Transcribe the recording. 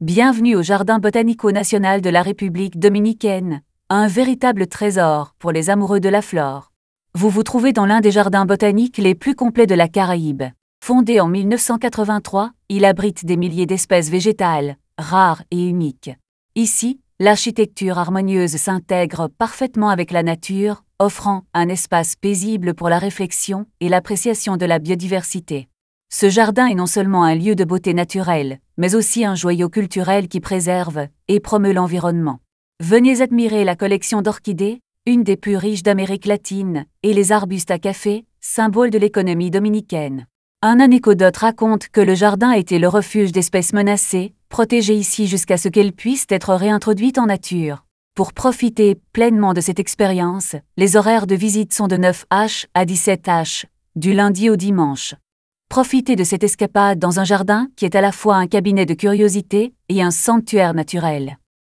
Bienvenue au Jardin botanico national de la République dominicaine, un véritable trésor pour les amoureux de la flore. Vous vous trouvez dans l'un des jardins botaniques les plus complets de la Caraïbe. Fondé en 1983, il abrite des milliers d'espèces végétales, rares et uniques. Ici, l'architecture harmonieuse s'intègre parfaitement avec la nature, offrant un espace paisible pour la réflexion et l'appréciation de la biodiversité. Ce jardin est non seulement un lieu de beauté naturelle, mais aussi un joyau culturel qui préserve et promeut l'environnement. Venez admirer la collection d'orchidées, une des plus riches d'Amérique latine, et les arbustes à café, symbole de l'économie dominicaine. Un anecdote raconte que le jardin était le refuge d'espèces menacées, protégées ici jusqu'à ce qu'elles puissent être réintroduites en nature. Pour profiter pleinement de cette expérience, les horaires de visite sont de 9h à 17h, du lundi au dimanche. Profitez de cette escapade dans un jardin qui est à la fois un cabinet de curiosité et un sanctuaire naturel.